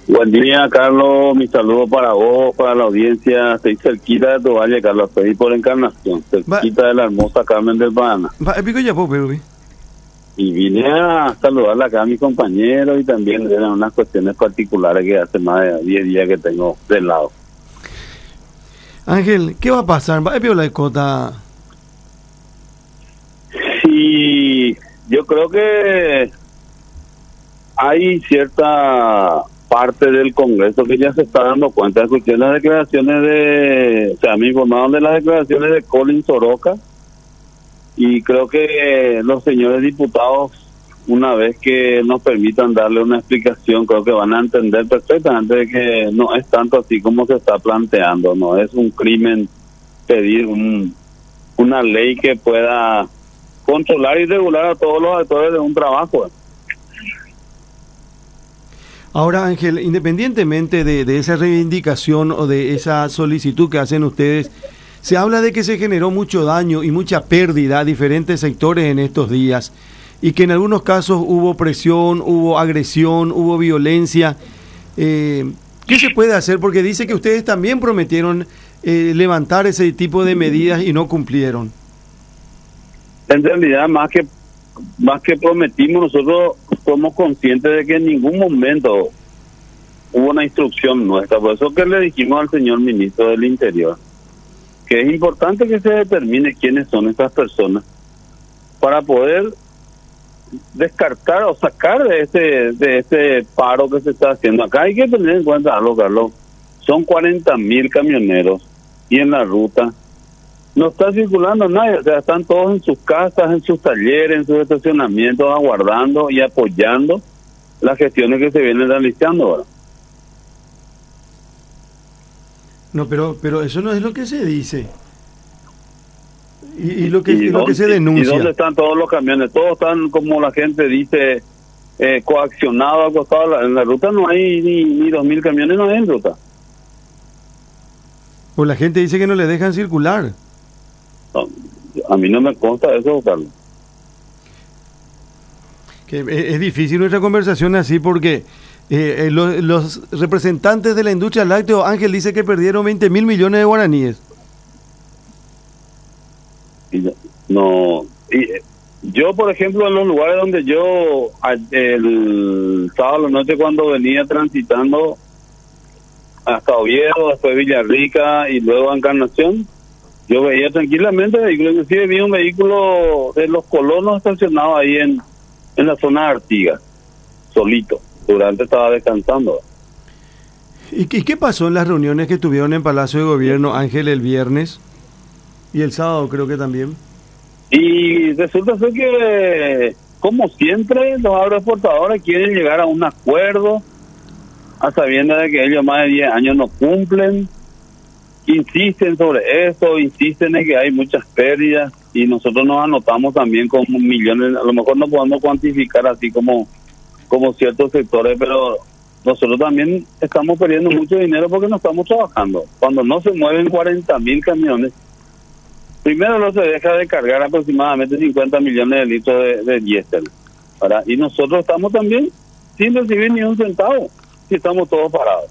Buen día, Carlos. Mi saludo para vos, para la audiencia. Estoy cerquita de tu valle, Carlos. Estoy por Encarnación, cerquita de la hermosa Carmen del Paraná. Pico ya, pero Y vine a saludarla acá a mi compañero y también eran unas cuestiones particulares que hace más de 10 días que tengo del lado. Ángel, ¿qué va a pasar? ¿Va a la cota? Sí, yo creo que hay cierta parte del Congreso que ya se está dando cuenta. Escuché las declaraciones me informaron de las declaraciones de Colin Soroka y creo que los señores diputados, una vez que nos permitan darle una explicación, creo que van a entender perfectamente de que no es tanto así como se está planteando. No es un crimen pedir una ley que pueda controlar y regular a todos los actores de un trabajo. Ahora, Ángel, independientemente de esa reivindicación o de esa solicitud que hacen ustedes, se habla de que se generó mucho daño y mucha pérdida a diferentes sectores en estos días y que en algunos casos hubo presión, hubo agresión, hubo violencia. ¿Qué se puede hacer? Porque dice que ustedes también prometieron levantar ese tipo de medidas y no cumplieron. En realidad, más que prometimos, nosotros somos conscientes de que en ningún momento hubo una instrucción nuestra. Por eso que le dijimos al señor ministro del Interior que es importante que se determine quiénes son estas personas para poder descartar o sacar de ese paro que se está haciendo. Acá hay que tener en cuenta algo, Carlos. Son 40.000 camioneros y en la ruta no está circulando nadie. O sea, están todos en sus casas, en sus talleres, en sus estacionamientos, aguardando y apoyando las gestiones que se vienen realizando ahora. No, pero eso no es lo que se dice. Y lo que se denuncia. ¿Y dónde están todos los camiones? Todos están, como la gente dice, coaccionados, acostados. En la ruta no hay ni 2.000 camiones, no hay en ruta. Pues la gente dice que no le dejan circular. No, a mí no me consta eso, Carlos. Que es difícil nuestra conversación así porque los representantes de la industria láctea, Ángel, dice que perdieron 20.000 millones de guaraníes. Yo, por ejemplo, en los lugares donde yo el sábado a la noche cuando venía transitando hasta Oviedo, después Villarrica y luego a Encarnación, yo veía tranquilamente vehículos. Inclusive vi un vehículo de los colonos estacionado ahí en la zona de Artigas, solito. Durante estaba descansando. ¿Y qué pasó en las reuniones que tuvieron en Palacio de Gobierno, Ángel, el viernes? Y el sábado creo que también. Y resulta ser que, como siempre, los agroexportadores quieren llegar a un acuerdo, a sabiendo de que ellos más de 10 años no cumplen. Insisten sobre eso, insisten en que hay muchas pérdidas y nosotros nos anotamos también con millones. A lo mejor no podemos cuantificar así como ciertos sectores, pero nosotros también estamos perdiendo mucho dinero porque no estamos trabajando. Cuando no se mueven 40.000 camiones, primero no se deja de cargar aproximadamente 50 millones de litros de diésel, ¿verdad? Y nosotros estamos también sin recibir ni un centavo, si estamos todos parados.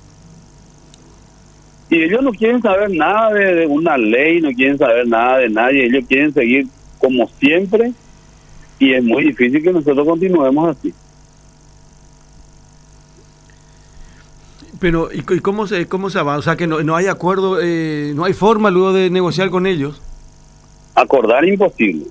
Y ellos no quieren saber nada de una ley, no quieren saber nada de nadie, ellos quieren seguir como siempre y es muy difícil que nosotros continuemos así. Pero, ¿y cómo se va? O sea, que no hay acuerdo, no hay forma luego de negociar con ellos. Acordar imposible.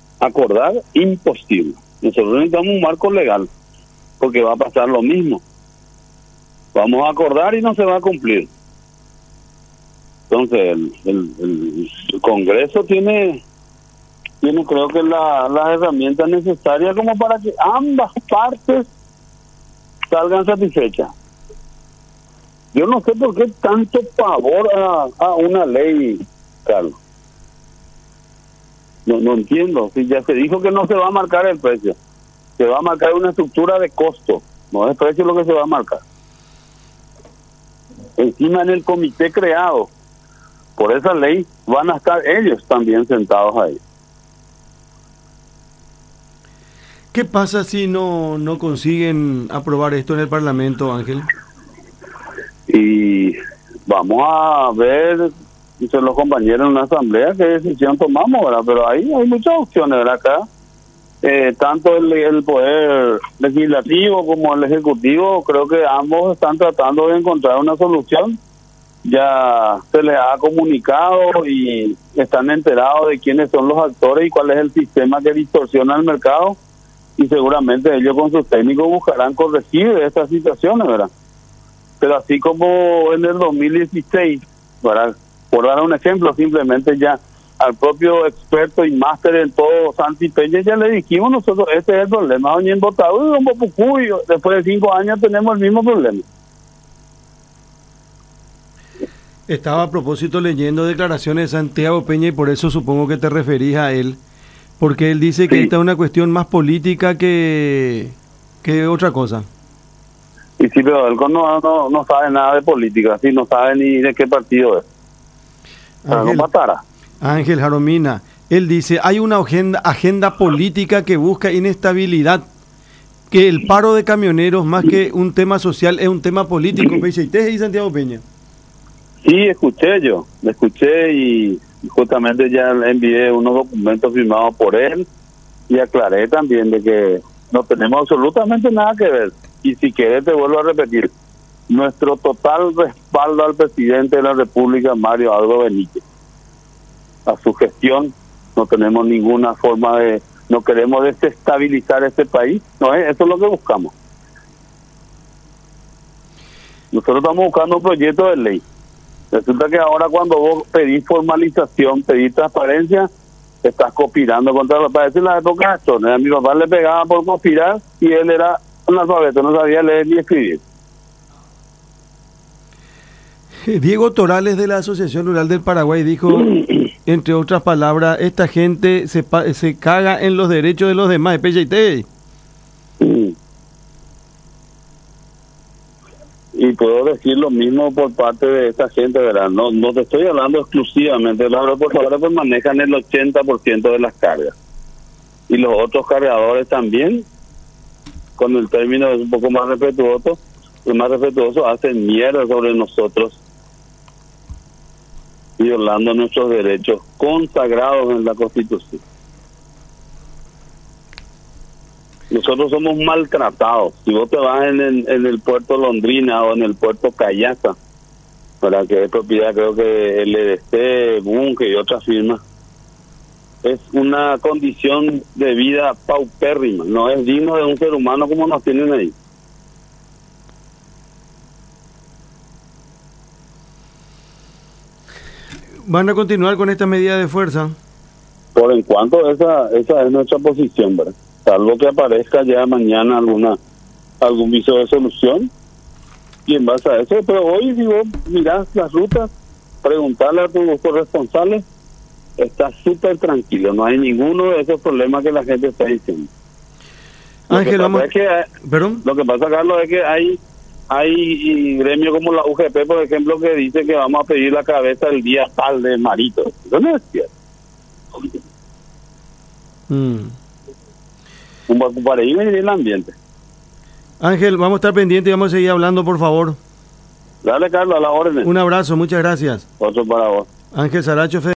Nosotros necesitamos un marco legal, porque va a pasar lo mismo. Vamos a acordar y no se va a cumplir. Entonces, el Congreso tiene creo que las herramientas necesarias como para que ambas partes salgan satisfechas. Yo no sé por qué tanto pavor a una ley, Carlos. No entiendo. Si ya se dijo que no se va a marcar el precio, se va a marcar una estructura de costo, no es precio lo que se va a marcar. Encima en el comité creado por esa ley van a estar ellos también sentados ahí. ¿Qué pasa si no consiguen aprobar esto en el Parlamento, Ángel? Y vamos a ver entre los compañeros en una asamblea qué decisión tomamos, ¿verdad? Pero ahí hay muchas opciones, ¿verdad? Acá, tanto el poder legislativo como el ejecutivo, creo que ambos están tratando de encontrar una solución. Ya se les ha comunicado y están enterados de quiénes son los actores y cuál es el sistema que distorsiona el mercado, y seguramente ellos con sus técnicos buscarán corregir estas situaciones, ¿verdad? Pero así como en el 2016, ¿verdad? Por dar un ejemplo, simplemente ya al propio experto y máster en todo, Santi Peña, ya le dijimos nosotros, este es el problema, doña Embotado y don Bopucuy, después de 5 años tenemos el mismo problema. Estaba a propósito leyendo declaraciones de Santiago Peña y por eso supongo que te referís a él, porque él dice que esta es una cuestión más política que otra cosa. Y sí, pero él no sabe nada de política, sí, no sabe ni de qué partido es. Ángel Jaromina, él dice, hay una agenda política que busca inestabilidad, que el paro de camioneros más que un tema social es un tema político. ¿Y Santiago Peña? Sí, escuché y justamente ya le envié unos documentos firmados por él y aclaré también de que no tenemos absolutamente nada que ver. Y si querés te vuelvo a repetir, nuestro total respaldo al presidente de la República, Mario Aldo Benítez, a su gestión. No tenemos ninguna forma no queremos desestabilizar este país, no es, eso es lo que buscamos. Nosotros estamos buscando un proyecto de ley. Resulta que ahora cuando vos pedís formalización, pedís transparencia, estás conspirando contra los países. En la época de a mi papá le pegaba por conspirar y él era analfabeto, no sabía leer ni escribir. Diego Torales de la Asociación Rural del Paraguay dijo, entre otras palabras, esta gente se caga en los derechos de los demás, PJT. Y puedo decir lo mismo por parte de esta gente, ¿verdad? No te estoy hablando exclusivamente, los agroexportadores pues manejan el 80% de las cargas. Y los otros cargadores también, con el término es un poco más respetuoso, hacen mierda sobre nosotros, violando nuestros derechos consagrados en la Constitución. Nosotros somos maltratados. Si vos te vas en el puerto Londrina o en el puerto Cayaza, para que es propiedad creo que LDC, Bunge y otras firmas, es una condición de vida paupérrima, no es digno de un ser humano como nos tienen ahí. ¿Van a continuar con esta medida de fuerza? Por en cuanto esa es nuestra posición, ¿verdad? Salvo que aparezca ya mañana algún viso de solución, y en base a eso, pero hoy si vos mirás las rutas, preguntarle a tus corresponsales, está súper tranquilo, no hay ninguno de esos problemas que la gente está diciendo. Ángel, lo que pasa, Carlos, es que hay gremios como la UGP, por ejemplo, que dice que vamos a pedir la cabeza el día tal de Marito. Eso no es cierto. Un paraíso en el ambiente. Ángel, vamos a estar pendientes y vamos a seguir hablando, por favor. Dale, Carlos, a la orden. Un abrazo, muchas gracias. Otro para vos. Ángel Saracho.